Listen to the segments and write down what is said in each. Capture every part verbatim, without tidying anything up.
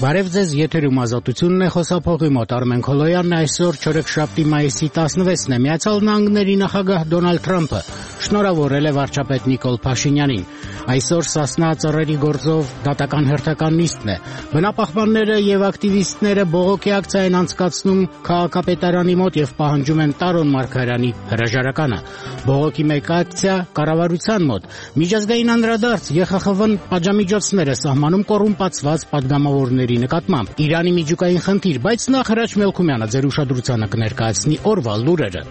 Բարև ձեզ, եթերում Ազատությունն է, խոսափողի մոտ Արմեն Քոլոյանն, այսօր չորեքշաբթի մայիսի տասնվեցն է։ Միացյալ Նահանգների նախագահ Դոնալդ Թրամփը շնորհավորել է վարչապետ Նիկոլ Փաշինյանին։ Այսօր Սասնա ծռերի գործով դատական հերթական նիստն է։ Բնապահպանները եւ ակտիվիստները բողոքի ակցիա են անցկացնում քաղաքապետարանի մոտ եւ պահանջում են Տարոն Մարգարյանի հրաժարականը։ Բողոքի մեկ ակցիա կառավարության մոտ։ Միջազգային անդրադարձ Ե Խ Խ V-ն պատժամիջոցներ է սահմանում կոռումպացված պատգամավորների նկատմամբ։ Իրանի միջուկային խնդիր, բայց նախ Հրաչ Մելքումյանը ձեր ուշադրությանը կներկայացնի օրվա լուրերը։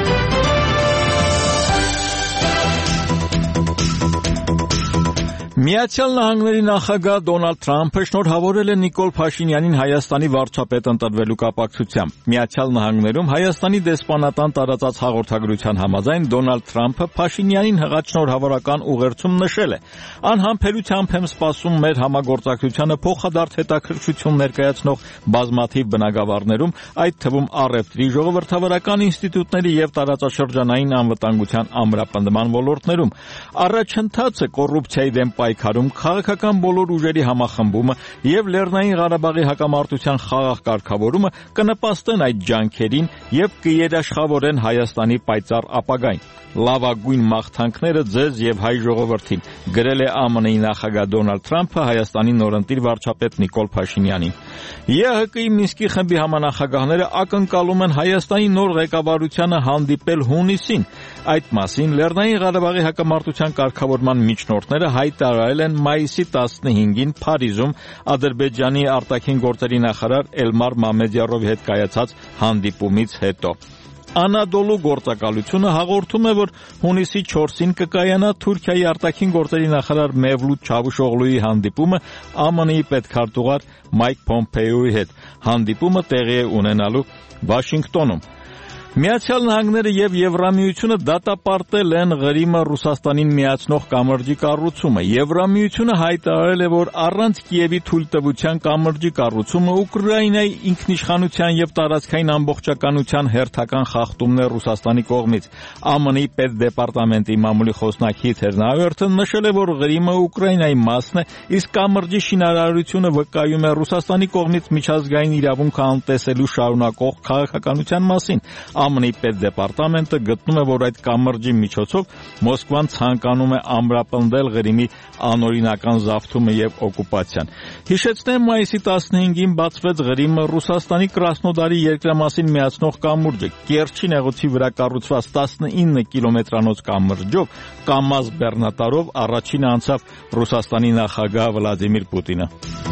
Միացյալ Նահանգների նախագահ Դոնալդ Թրամփը շնորհավորել է Նիկոլ Փաշինյանին Հայաստանի վարչապետ ընտրվելու կապակցությամբ։ Միացյալ Նահանգներում Հայաստանի դեսպանատան տարածած հաղորդագրության համաձայն Դոնալդ Թրամփը Փաշինյանին հղած շնորհավորական ուղերձում նշել է. «Անհամբերությամբ եմ սպասում մեր համագործակցությանը փոխադարձ հետաքրքրություն ներկայացնող բազմաթիվ բնագավառներում, այդ թվում առևտրի, ժողովրդավարական ինստիտուտների եւ տարածաշրջանային անվտանգության ամրապնդման ոլորտներում։ Առաջընթացը կոռուպցիայի դեմ պայքարում քաղաքական բոլոր ուժերի համախմբումը եւ Լեռնային Ղարաբաղի հակամարտության խաղաղ կարգավորումը կնպաստեն այդ ջանքերին եւ կերաշխավորեն Հայաստանի պայծառ ապագային։ Լավագույն մաղթանքները ձեզ եւ հայ ժողովրդին», գրել է Է Մ Ն-ի նախագահ Դոնալդ Թրամփը Հայաստանի նորընտիր վարչապետ Նիկոլ Փաշինյանին։ Ե Հ Կ-ի Մինսկի խմբի համանախագահները ակնկալում են Հայաստանի նոր ղեկավարությանը հանդիպել հունիսին։ Այդ մասին Լեռնային Ղարաբաղի հակամարտության կարգավորման միջնորդները հայտարարել են մայիսի տասնհինգին Փարիզում Ադրբեջանի արտաքին գործերի նախարար Էլմար Մամեդյարովի հետ կայացած հանդիպումից հետո։ Անադոլու գործակալությունը հաղորդում է, որ հունիսի չորսին կկայանա Թուրքիայի արտաքին գործերի նախարար Մևլութ Չավուշօղլուի հանդիպումը Է Մ Ն-ի պետքարտուղար Մայք Փոմփեոյի հետ։ Հանդիպումը տեղի է ունենալու Վաշինգտոնում։ Միացյալ Նահանգները եւ Եվրամիությունը դատապարտել են Ղրիմը Ռուսաստանին միացնող կամրջի կառուցումը։ Եվրամիությունը հայտարարել է, որ առանց Կիևի թույլտվության կամրջի կառուցումը Ուկրաինայի ինքնիշխանության եւ տարածքային ամբողջականության հերթական խախտումն է Ռուսաստանի կողմից։ Է Մ Ն-ի պետդեպարտամենտի մամուլի խոսնակի Թերնաուերթը նշել է, որ Ղրիմը Ուկրաինայի մասն է, իսկ կամրջի շինարարությունը վկայում է Ռուսաստանի կողմից միջազգային իրավունքը անտեսելու շարունակող քաղաքականության մասին։ Է Մ Ն-ի պետդեպարտամենտը գտնում է, որ այդ կամրջի միջոցով Մոսկվան ցանկանում է ամրապնդել Ղրիմի անօրինական զավթումը եւ օկուպացիան։ Հիշեցնեմ, մայիսի տասնհինգին բացվեց Ղրիմը Ռուսաստանի Կրասնոդարի երկրամասին միացնող կամուրջը։ Կերչի նեղուցի վրա կառուցված տասնինը կիլոմետրանոց կամրջով կամազ բեռնատարով առաջինը անցավ Ռուսաստանի նախագահ Վլադիմիր Պուտինը։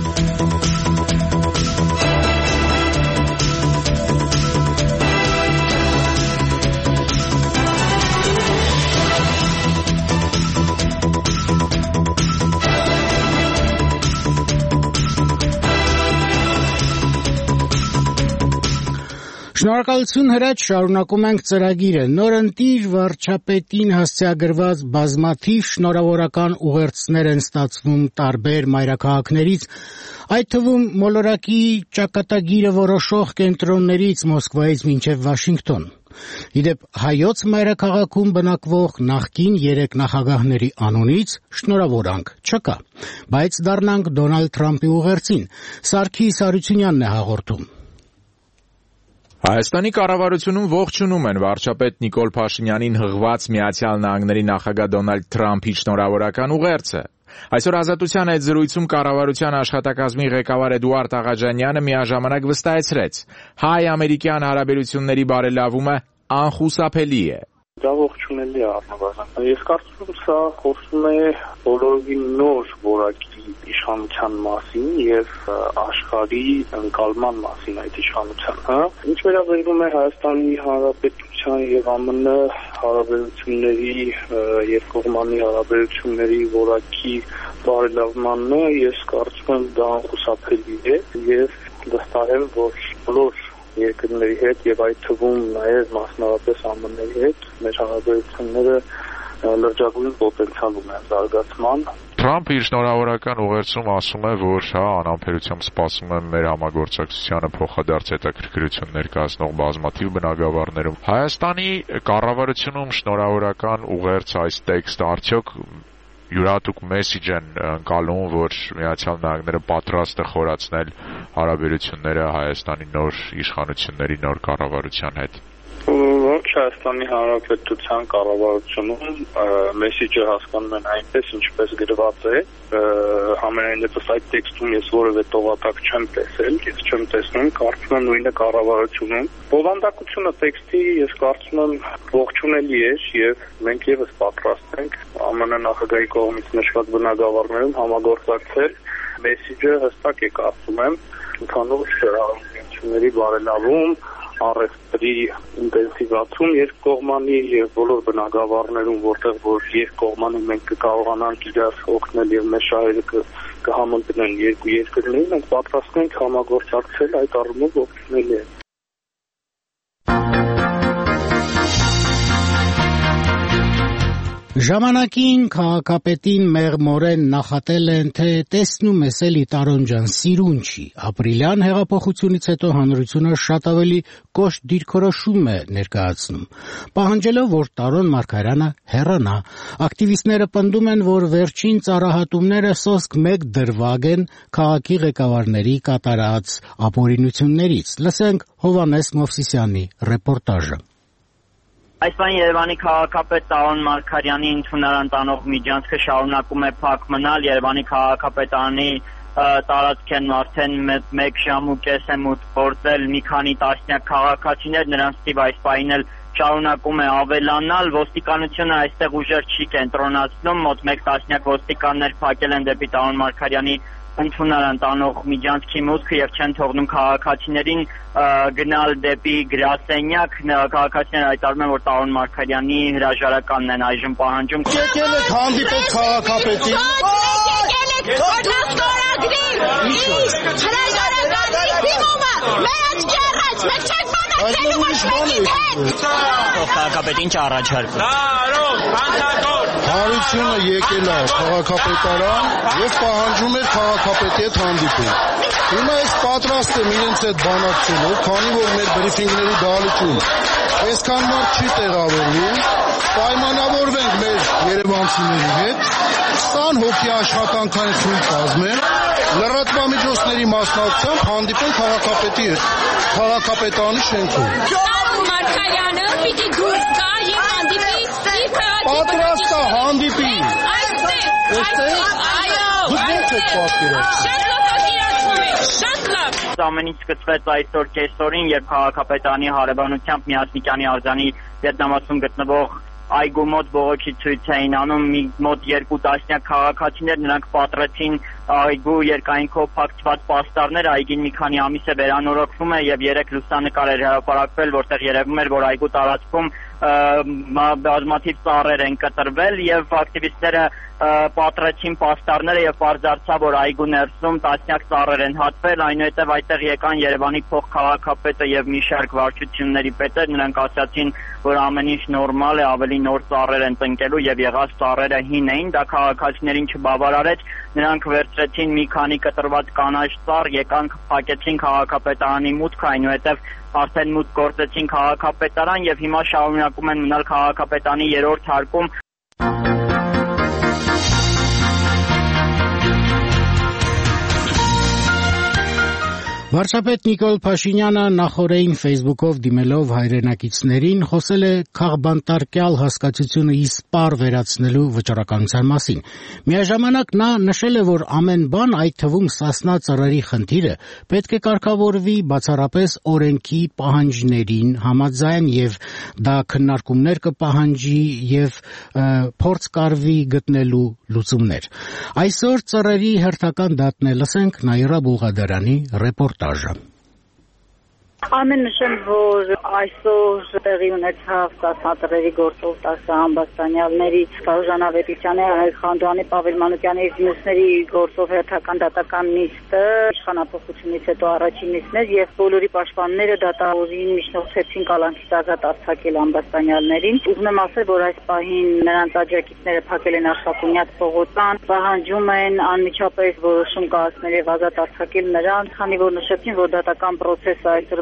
Շնորհակալություն Հրաչ, շարունակում ենք ծրագիրը։ Նորընտիր վարչապետին հասցեագրված բազմաթիվ շնորհավորական ուղերձներ են ստացվում տարբեր մայրաքաղաքներից, այդ թվում մոլորակի ճակատագիրը որոշող կենտրոններից Մոսկվայից մինչև Վաշինգտոն։ Իդեպ հայոց մայրաքաղաքում բնակվող նախկին երեք նախագահների անունից շնորհավորանք չկա, բայց դառնանք Դոնալդ Թրամփի ուղերձին։ Սարգիս Հարությունյանն է հաղորդում։ Հայաստանի կառավարությունում ողջունում են վարչապետ Նիկոլ Փաշինյանին հղված Միացյալ Նահանգների նախագահ Դոնալդ Թրամփի շնորհավորական ուղերձը։ Այսօր Ազատության այդ զրույցում կառավարության աշխատակազմի ղեկավար Էդուարդ Աղաջանյանը միաժամանակ վստահեցրեց. հայ-ամերիկյան հարաբերությունների բարելավումը անխուսափելի է։ Դա ողջունելի է առնվազն։ Ես կարծում եմ, սա խոսում է բոլորովին նոր որակի իշխանության մասին եւ աշխարհի ընկալման մասին այդ իշխանության, հա։ Ինչ վերաբերում է Հայաստանի Հանրապետության եւ Է Մ Ն հարաբերությունների եւ կողմանի հարաբերությունների որակի բարելավմանը, ես կարծում եմ դա անխուսափելի է եւ վստահ եմ, որ բոլոր երկրների հետ եւ այդ թվում նաեւ մասնավորապես Է Մ Ն-ի հետ մեր հարաբերությունները լրջագույն պոտենցիալ ունեն զարգացման։ Թրամփը իր շնորհավորական ուղերձում ասում է, որ հա անհամբերությամբ սպասում եմ մեր համագործակցությանը փոխադարձ հետաքրքրություն ներկայացնող բազմաթիվ բնագավառներում։ Հայաստանի կառավարությունում շնորհավորական ուղերձ այս տեքստը արդյոք յուրահատուկ մեսիջ են ընկալում, որ Միացյալ Նահանգները պատրաստ է խորացնել հարաբերությունները Հայաստանի նոր իշխանությունների նոր կառավարության հետ։ Ոչ Հայաստանի Հանրապետության կառավարությունում մեսիջը հասկանում են այնպես, ինչպես գրված է, համենայն դեպս այդ տեքստում ես որևէ տողատակ չեմ տեսել, ես չեմ տեսնում, կարծում եմ նույնը կառավարությունում։ Բովանդակությունը տեքստի ես կարծում եմ ողջունելի է եւ մենք եւս պատրաստ ենք ԱՄՆ նախագահի կողմից նշված բնագավառներում համագործակցել։ Մեսիջը հստակ է, կարծում եմ, ընդհանուր հարաբերությունների բարելավում, առևտրի ինտենսիվացում երկկողմանի եւ բոլոր բնագավառներում, որտեղ որ երկկողմանի մենք կկարողանանք իրար օգնել եւ մեր շահերը կհամընկնեն երկու երկրներին, մենք պատրաստ ենք համագործակցել այդ առումով ողջունելի է։ Ժամանակին քաղաքապետին մեղմորեն նախատել են, թե տեսնում ես էլի Տարոն ջան, սիրուն չի։ Ապրիլյան հեղափոխությունից հետո հանրությունը շատ ավելի կոշտ դիրքորոշում է ներկայացնում, պահանջելով, որ Տարոն Մարգարյանը հեռանա։ Ակտիվիստները պնդում են, որ վերջին ծառահատումները սոսկ մեկ դրվագ են քաղաքի ղեկավարների կատարած ապօրինություններից։ Լսենք Հովհաննես Մովսիսյանի ռեպորտաժը։ Այս բան Երևանի քաղաքապետ Տարոն Մարգարյանի ընդունարան տանող միջանցքը շարունակում է փակ մնալ։ Երևանի քաղաքապետարանի տարածքեն արդեն մեկ ժամ ու կես է մուտք գործել մի քանի տասնյակ քաղաքացիներ, նրանց թիվը այս պահին էլ շարունակում է ավելանալ։ Ոստիկանությունը այստեղ ուժեր չի կենտրոնացնում, մոտ մեկ տասնյակ ոստիկաններ փակել են դեպի Տարոն Մարգարյանի ընդունարան տանող միջանցքի մուտքը եւ չեն թողնում քաղաքացիներին գնալ դեպի գրասենյակ։ Քաղաքացիները հայտարարում են, որ Տարոն Մարգարյանի հրաժարականն են այժմ պահանջում։ Եկել եք հանդիպել քաղաքապետին։ Եկել եք օրենսդրագրին։ Հրաժարականի դիմումը մեր աչքի առաջ, մենք չենք բանակցելու ոչ մեկի հետ։ Քաղաքապետին չառաջարկում։ Տարոն, բանտակոտ։ Հարությունը եկել է քաղաքապետարան եւ պահանջում էր քաղաքապետի հետ հանդիպել։ Հիմա ես պատրաստ եմ իրենց հետ բանակցելու, քանի որ մեր բրիֆինգների դահլիճում այսքան մարդ չի տեղավորվում, պայմանավորվենք մեր երևանցիների հետ, քսան հոգի աշխատանքային խումբ կազմել, լրատվամիջոցների մասնակցությամբ հանդիպել քաղաքապետի հետ, քաղաքապետարանի շենքում։ Տարոն Մարգարյանը պիտի դուրս գա եւ հանդիպի իր քաղաքի պատրաստ է հանդիպի։ Այստեղ, այստեղ, այո, դուք եք պատկերացնում։ Շատ լավ։ Ամեն ինչ սկսվեց այսօր կեսօրին, երբ քաղաքապետարանի հարևանությամբ Միասնիկյանի արձանի Վիետնամացում գտնվող այգու մոտ բողոքի ցույց էին անում մի մոտ երկու տասնյակ քաղաքացիներ, նրանք պատրեցին այգու երկայնքով փակցված պաստառներ, այգին մի քանի ամիս է վերանորոգվում է եւ երեք լուսանկար էր հրապարակվել, որտեղ երևում էր, որ այգու տարածքում բազմաթիվ ծառեր են կտրվել եւ ակտիվիստները պատրեցին պաստառները եւ բարձրացավ, որ այգու ներսում տասնյակ ծառեր են հատվել, այնուհետեւ այդտեղ եկան Երևանի փոխքաղաքապետը եւ մի շարք վարչությունների պետեր, նրանք ասացին, որ ամեն ինչ նորմալ է, ավելի նոր ծառեր են տնկելու եւ եղած ծառերը հին էին, դա քաղաքացիներին չբավարարեց, նրանք վերցրեցին մի քանի կտրված կանաչ ծառ, եկան փակեցին քաղաքապետարանի մուտքը, այնուհետեւ արդեն մուտք գործեցին քաղաքապետարան եւ հիմա շարունակում են մնալ քաղաքապետարանի երրորդ հարկում։ Վարչապետ Նիկոլ Փաշինյանը նախօրեին Facebook-ով դիմելով հայրենակիցներին խոսել է քաղբանտարկյալ հասկացությունը իսպառ վերացնելու վճռականության մասին։ Միաժամանակ նա նշել է, որ ամեն բան, այդ թվում Սասնա ծռերի խնդիրը, պետք է կարգավորվի բացառապես օրենքի պահանջներին համաձայն եւ դա քննարկումներ կպահանջի եւ փորձ կարվի գտնելու լուծումներ։ Այսօր ծռերի հերթական դատն է, լսենք Նաիրա Բուլղադարյանի ռեպորտ Ամեն նշեմ, որ այսօր տեղի ունեցավ Սասնա գործով տասը ամբաստանյալների Վարուժան Ավետիսյանի, Հայկ Խանդոյանի, Պավել Մանուկյանի եւ մյուսների գործով հերթական դատական նիստը իշխանապողությունից հետո առաջին նիստն էր եւ բոլորի պաշտպանները դատավորին միջնորդեցին կալանքից ազատ արձակել ամբաստանյալներին։ Ուզում եմ ասել, որ այս պահին նրանց աջակիցները փակել են Աշխապունյաց փողոցան, պահանջում են անմիջապես որոշում կայացնել եւ ազատ արձակել նրանց, քանի որ նշեցին, որ դատական process-ը այսօրվա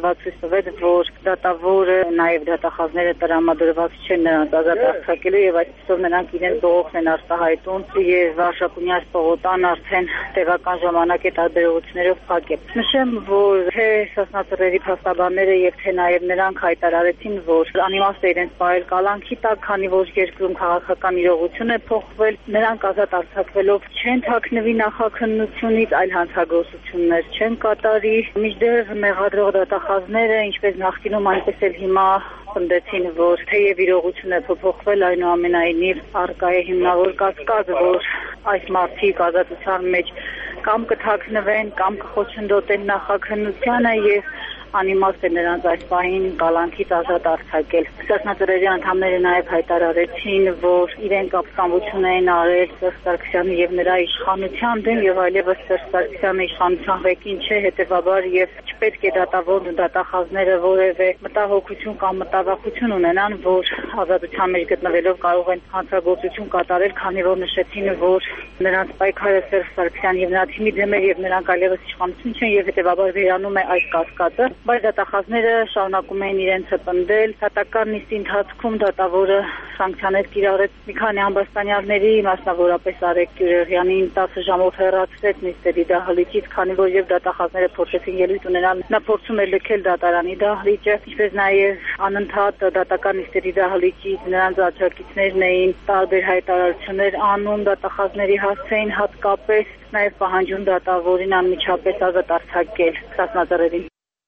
ցույց տվեց, որ դատավորը նաև դատախազները տրամադրված չեն նրանց ազատ արձակելու եւ այսպեսով նրանք իրենց բողոքն են արտահայտում եւ Արշակունյաց Պողոտան արդեն տևական ժամանակ է տարբերություններով փակել։ Նշեմ, որ թե Սասնածռերի փաստաբանները եւ թե նաև նրանք հայտարարեցին, որ անիմաստ է իրենց բարել կալանքի տակ, քանի որ երկրում քաղաքական իրողություն է փոխվել, նրանք ազատ արձակվելով չեն թաքնվի նախաքննությունից, այլ հանցագործություններ չեն կատարի։ Մինչդեռ մեղադրող դատախազները, ինչպես նախկինում, այնպես էլ հիմա պնդեցին, որ թեև իրողությունը փոփոխվել, այնուամենայնիվ առկա է հիմնավոր կասկած, որ այս մարդիկ ազատության մեջ կամ կթաքնվեն, կամ կխոչընդոտեն նախաքննությանը եւ անիմաստ է նրանց այս պահին կալանքից ազատ արձակել։ Սասնածռերի անդամները նաև հայտարարեցին, որ իրենք ապստամբություն էին արել Սերժ Սարգսյանի եւ նրա իշխանության դեմ եւ այլևս Սերժ Սարգսյանը իշխանության ղեկին չէ, հետեւաբար եւ չպետք է դատավոր դատախազները որևէ մտահոգություն կամ մտավախություն ունենան, որ ազատության մեջ գտնվելով կարող են հանցագործություն կատարել, քանի որ նշեցին, որ նրանց պայքարը Սերժ Սարգսյանի եւ նրա թիմի դեմ է եւ նրանք այլևս իշխանություն չեն եւ հետեւաբար վերանում է այս կասկածը։ Բայց դատախազները շարունակում էին իրենց պնդել։ Դատական նիստի ընթացքում դատավորը սանկցիաներ կիրառեց մի քանի ամբաստանյալների, մասնավորապես Արեգ Գյուղյանին տասը ժամով հեռացրեց նիստերի դահլիճից, քանի որ եւ դատախազները փորձեցին ելույթ ունենալ, նա փորձում էր լքել դատարանի դահլիճը, ինչպես նաեւ անընդհատ դատական նիստերի դահլիճից նրանց աջակիցներն էին տարբեր հայտարարություններ անում, դատախազների հասցեին հատկապես նաեւ պահանջում դատավորին անմիջապես ազատ արձակել Սասնածռերին։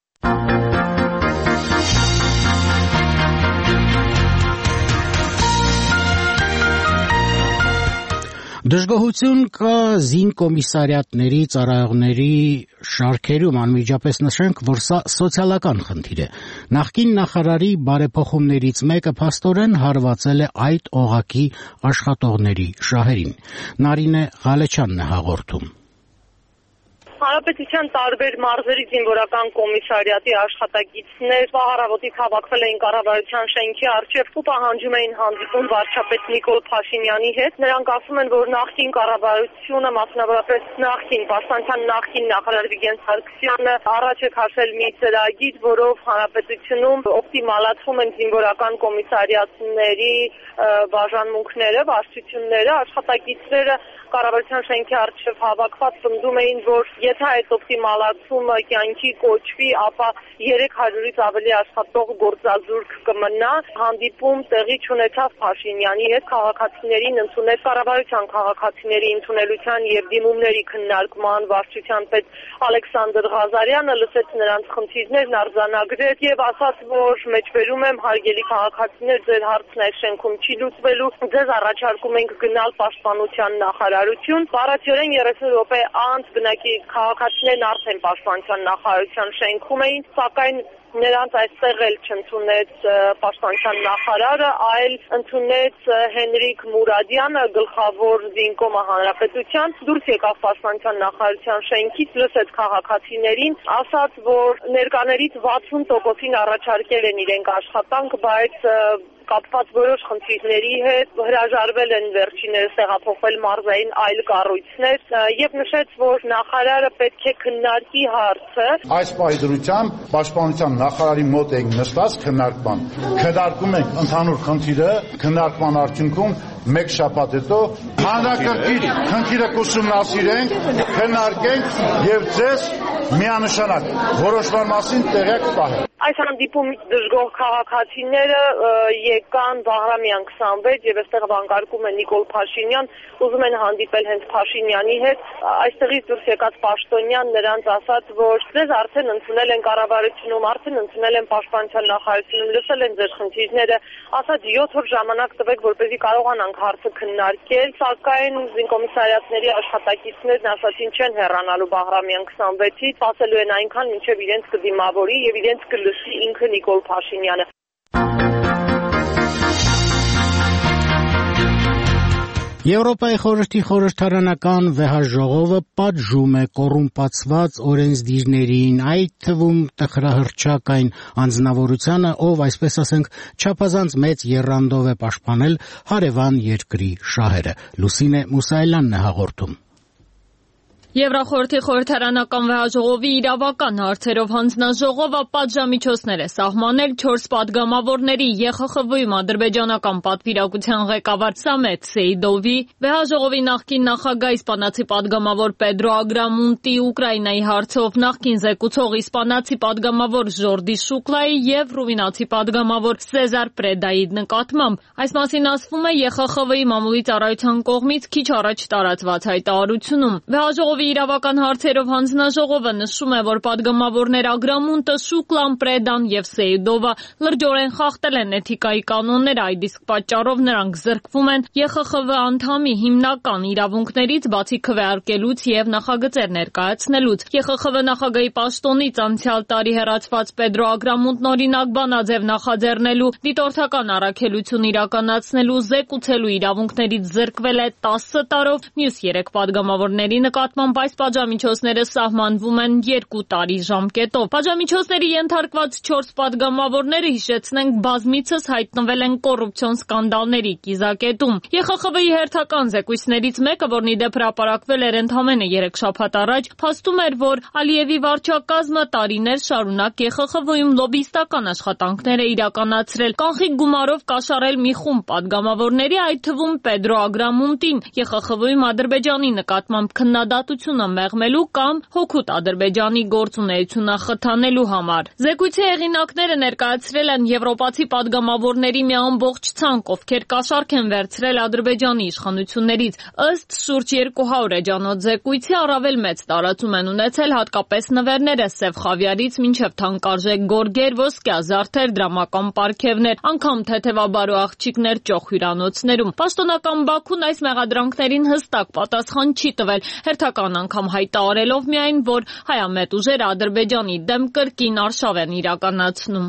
Դժգոհություն կա զինկոմիսարիատների, ծառայողների շարքերում, անմիջապես նշենք, որ սա սոցիալական խնդիր է։ Նախկին նախարարի բարեփոխումներից մեկը փաստորեն հարվածել է այդ օղակի աշխատողների շահերին։ Նարինե Ղալեչյանն է հաղորդում։ Հանրապետության տարբեր մարզերի զինվորական կոմիսարիատի աշխատակիցներ առավոտից հավաքվել էին կառավարության շենքի առջև ու պահանջում էին հանդիպում վարչապետ Նիկոլ Փաշինյանի հետ։ Նրանք ասում են, որ նախկին կառավարությունը, մասնավորապես նախկին պաշտպանության նախկին նախարար Վիգեն Սարգսյանը առաջ է քաշել մի ծրագիր, որով հանրապետությունում օպտիմալացվում են զինվորական կոմիսարիատների բաժանմունքները, վարչությունները, աշխատակիցները կառավարության շենքի առջև հավաքված պնդում էին, որ եթե այդ օպտիմալացումը կյանքի կոչվի, ապա երեք հարյուրից ավելի աշխատող գործազուրկ կմնա։ Հանդիպում տեղի չունեցավ Փաշինյանի հետ, քաղաքացիներին ընդունել կառավարության քաղաքացիների ընդունելության եւ դիմումների քննարկման վարչության պետ Ալեքսանդր Ղազարյանը լսեց նրանց խնդիրներն, արձանագրեց եւ ասաց, որ մեջբերում եմ հարգելի քաղաքացիներ, ձեր հարցն այս շենքում չի լուծվելու, ձեզ առաջարկում ենք գնալ պաշտպանության նախարարություն։ Բառացիորեն երեսուն րոպե անց բնակի քաղաքացիներն արդեն պաշտպանության նախարարության շենքում էին, սակայն նրանց այստեղ էլ չընդունեց պաշտպանության նախարարը, այլ ընդունեց Հենրիկ Մուրադյանը, գլխավոր զինկոմը հանրապետության, դուրս եկավ պաշտպանության նախարարության շենքից, լսեց քաղաքացիներին, ասաց, որ ներկաներից վաթսուն տոկոսին առաջարկել են իրենք աշխատանք, բայց կապված որոշ խնդիրների հետ հրաժարվել են վերջիներս տեղափոխվել մարզային այլ կառույցներ եւ նշեց, որ նախարարը պետք է քննարկի հարցը։ Այս պայդրությամբ պաշտպանության նախարարի մոտ ենք նստած քննարկման։ Քննարկում ենք ընդհանուր խնդիրը, քննարկման արդյունքում մեկ շաբաթ հետո հանրակրկիտ խնդիրը կուսումնասիրենք, քննարկենք եւ ձեզ միանշանակ որոշման մասին տեղյակ կտանենք։ Այս հանդիպումից դժգոհ քաղաքացիները եկան Բաղրամյան քսանվեց եւ այստեղ վանկարկում է Նիկոլ Փաշինյան, ուզում են հանդիպել հենց Փաշինյանի հետ։ Այստեղից դուրս եկած պաշտոնյան նրանց ասաց, որ ձեզ արդեն ընդունել են կառավարությունում, արդեն ընդունել են պաշտպանության նախարարությունում, լսել են ձեր խնդիրները, ասաց յոթ օր ժամանակ տվեք, որպեսզի կարողանանք հարցը քննարկել, սակայն զինկոմիսարիատների աշխատակիցներն ասացին չեն հեռանալու Բաղրամյան քսանվեցից, ասելու են այնքան, մինչև իրենց կդիմավորի եւ իրենց կլսի ինքը Նիկոլ Փաշինյանը։ Եվրոպայի խորհրդի խորհրդարանական վեհաժողովը պատժում է կոռումպացված օրենսդիրներին, այդ թվում տխրահռչակ անձնավորությանը, ով, այսպես ասենք, չափազանց մեծ եռանդով է պաշտպանել հարևան երկրի շահերը։ Լուսինե Մուսայելյանն է հաղորդում։ Եվրախորհրդի խորհրդարանական վեհաժողովի իրավական հարցերով հանձնաժողովը պատժամիջոցներ է սահմանել չորս պատգամավորների Ե Խ Խ V-ում ադրբեջանական պատվիրակության ղեկավար Սամետ Սեյդովի, վեհաժողովի նախկին նախագահ իսպանացի պատգամավոր Պեդրո Ագրամունտի, Ուկրաինայի հարցով նախկին զեկուցող իսպանացի պատգամավոր Ժորդի Շուկլայի և ռումինացի պատգամավոր Սեզար Պրեդայի նկատմամբ։ Այս մասին ասվում է Ե Խ Խ V-ի մամուլի ծառայության կողմից քիչ առաջ տարածված հայտարարությունում։ Վեհաժողովի իրավական հարցերով հանձնաժողովը նշում է, որ պատգամավորներ Ագրամունտը, Շուկլան, Պրեդան և Սեյդովը լրջորեն խախտել են էթիկայի կանոնները, այդ իսկ պատճառով նրանք զրկվում են Ե Խ Խ V անդամի հիմնական իրավունքներից, բացի քվեարկելուց և նախագծեր ներկայացնելուց։ Ե Խ Խ V նախագահի պաշտոնից անցյալ տարի հեռացված Պեդրո Ագրամունտն օրինակ բանաձև նախաձեռնելու, դիտորդական առաքելություն իրականացնելու, զեկուցելու իրավունքներից զրկվել է տասը տարով, մյուս երեք պատգամավորների նկատմամբ այս պատժամիջոցները սահմանվում են երկու տարի ժամկետով։ Պատժամիջոցների ենթարկված չորս պատգամավորները, հիշեցնենք, բազմիցս հայտնվել են կոռուպցիոն սկանդալների կիզակետում։ Ե Խ Խ V-ի հերթական զեկույցներից մեկը, որն ի դեպ հրապարակվել էր ընդամենը երեք շաբաթ առաջ, փաստում էր, որ Ալիևի վարչակազմը տարիներ շարունակ Ե Խ Խ V-ում լոբիստական աշխատանքներ է իրականացրել, կանխիկ գումարով կաշառել մի խումբ պատգամավորների, այդ թվում Պեդրո Ագրամունտին, Ե Խ Խ V-ում Ադրբեջանի նկատմամբ քննադատությունը մեղմելու կամ հօգուտ Ադրբեջանի գործունեությունը խթանելու համար։ Զեկույցի հեղինակները ներկայացրել են եվրոպացի պատգամավորների մի ամբողջ ցանկ, ովքեր կաշառք են վերցրել Ադրբեջանի իշխանություններից։ Ըստ շուրջ երկու հարյուր էջանոց զեկույցի առավել մեծ տարածում են ունեցել հատկապես նվերները սև խավիարից մինչև թանկարժեք գորգեր, ոսկյա զարդեր, դրամական պարգևներ, անգամ թեթևաբարո աղջիկներ ճոխ հյուրանոցներում։ Պաշտոնական Բաքուն այս մեղադրանքներին հստակ պատասխան չի տվել, հերթական անգամ հայտարարելով միայն, որ հայամետ ուժերը Ադրբեջանի դեմ կրկին արշավ են իրականացնում։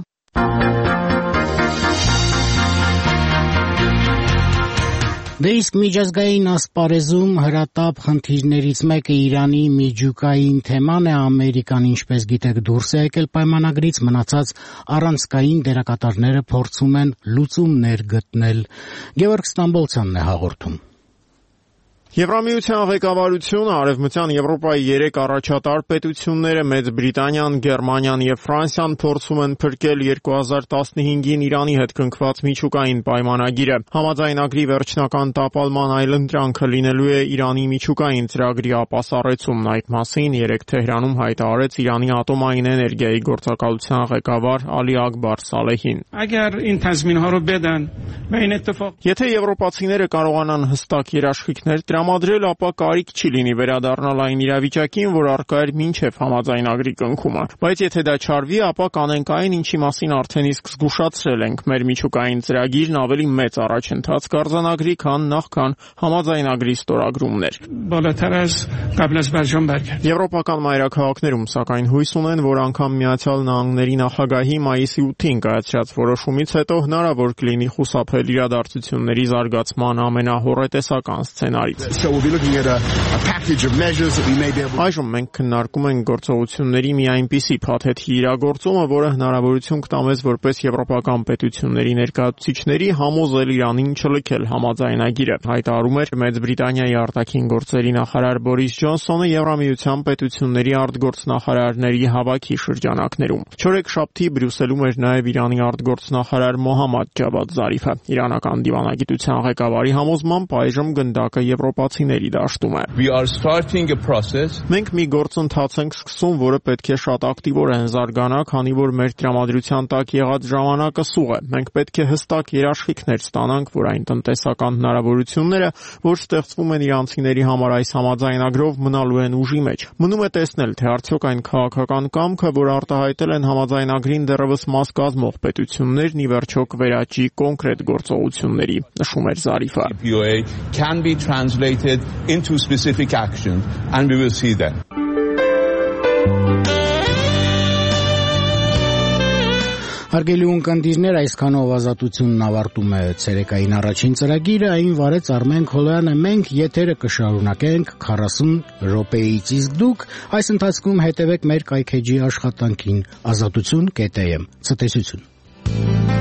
Դե իսկ միջազգային ասպարեզում հրատապ խնդիրներից մեկը Իրանի միջուկային թեման է, Ամերիկան, ինչպես գիտեք, դուրս է եկել պայմանագրից, մնացած առանցքային դերակատարները փորձում են լուծումներ գտնել։ Գևորգ Ստամբոլցյանն է հաղորդում։ Եվրամիության ղեկավարությունը Արևմտյան Եվրոպայի երեք առաջատար պետությունները Մեծ Բրիտանիան, Գերմանիան եւ Ֆրանսիան փորձում են փրկել երկու հազար տասնհինգին Իրանի հետ կնքված միջուկային պայմանագիրը։ Համաձայնագրի վերջնական տապալման այլընտրանքը լինելու է Իրանի միջուկային ծրագրի ապասառեցումն։ Այդ մասին երեկ Թեհրանում հայտարարեց Իրանի ատոմային էներգիայի գործակալության ղեկավար Ալի Ակբար Սալեհին։ Եթե եվրոպացիները կարողանան հստակ երաշխիքներ տրամադրել, ապա կարիք չի լինի վերադառնալ այն իրավիճակին, որ առկա էր մինչև համաձայնագրի կնքումը։ Բայց եթե դա չարվի, ապա կանենք այն, ինչի մասին արդեն իսկ զգուշացրել ենք։ Մեր միջուկային ծրագիրն ավելի մեծ առաջընթաց կարձանագրի, քան նախքան համաձայնագրի ստորագրումներ։ Եվրոպական մայրաքաղաքներում սակայն հույս ունեն, որ անգամ Միացյալ Նահանգների նախագահի մայիսի ութին կայացրած որոշումից հետո հնարավոր կլինի խուսափել իրադարձությունների զարգացման ամենահոռետեսական սցենարից։ Այժմ մենք քննարկում ենք գործողությունների մի այնպիսի փաթեթի իրագործումը, որը հնարավորություն կտա մեզ որպես եվրոպական պետությունների ներկայացուցիչների համոզել Իրանին չլքել համաձայնագիրը, հայտարարում էր Մեծ Բրիտանիայի արտաքին գործերի նախարար Բորիս Ջոնսոնը Եվրամիության պետությունների արտգործնախարարների հավաքի շրջանակներում։ Չորեքշաբթի Բրյուսելում էր նաև Իրանի արտգործնախարար Մոհամմադ Ջավադ Զարիֆը։ Իրանական դիվանագիտության ղեկավարի համոզմամբ այժմ գնդակը եվրոպացիների դաշտում է։ Մենք մի գործընթաց ենք սկսում, որը պետք է շատ ակտիվորեն զարգանա, քանի որ մեր տրամադրության տակ եղած ժամանակը սուղ է։ Մենք պետք է հստակ երաշխիքներ ստանանք, որ այն տնտեսական հնարավորությունները, որ ստեղծվում են իրանցիների համար այս համաձայնագրով, մնալու են ուժի մեջ։ Մնում է տեսնել, թե արդյոք այն քաղաքական կամքը, որ արտահայտել են համաձայնագրին դեռևս մաս կազմող պետություններն, ի վերջո կվերաճի կոնկրետ գործողությունների, նշում էր Զարիֆը։ Can be translated into specific action, and we will see that. Հարգելի ունկնդիրներ, այսքանով ազատությունն ավարտում է ցերեկային առաջին ծրագիրը, այն վարեց Արմեն Քոլոյանը, մենք եթերը կշարունակենք քառասուն րոպեից, իսկ դուք այս ընթացքում հետևեք մեր կայքեջի աշխատանքին ազատություն կետ am, ցտեսություն։